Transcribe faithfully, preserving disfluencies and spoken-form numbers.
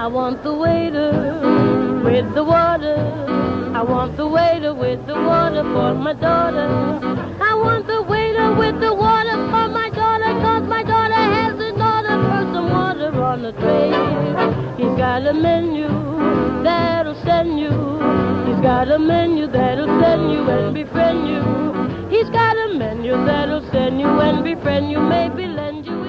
I want the waiter with the water. I want the waiter with the water for my daughter. I want the waiter with the water for my daughter, 'cause my daughter has an order for some water on the tray. He's got a menu that'll send you. He's got a menu that'll send you and befriend you. He's got a menu that'll send you and befriend you, maybe lend you